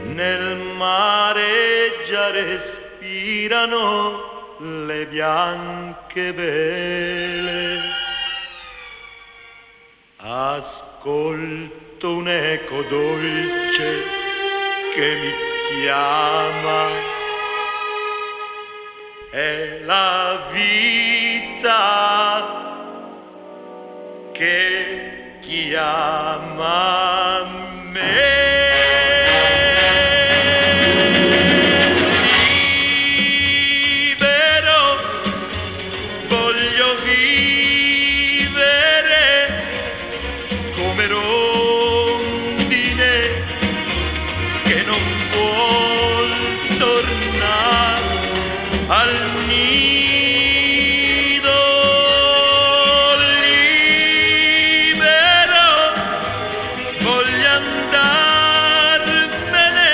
Nel mare già respirano le bianche vele. Ascolto un eco dolce che mi chiama. È la vita che chiama me. Come rondine che non vuol tornare al nido, libero voglio andarmene,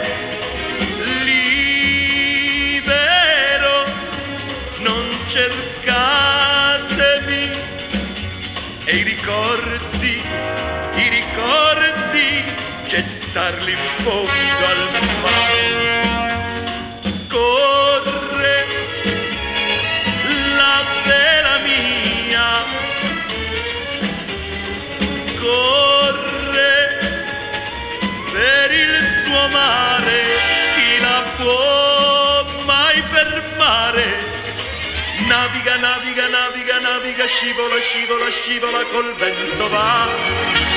libero non cercatemi e i ricordi gettarli in fondo al mare. Corre la vela mia, corre per il suo mare, chi la può mai fermare? Naviga, naviga, naviga, naviga, scivola, scivola, scivola, col vento va.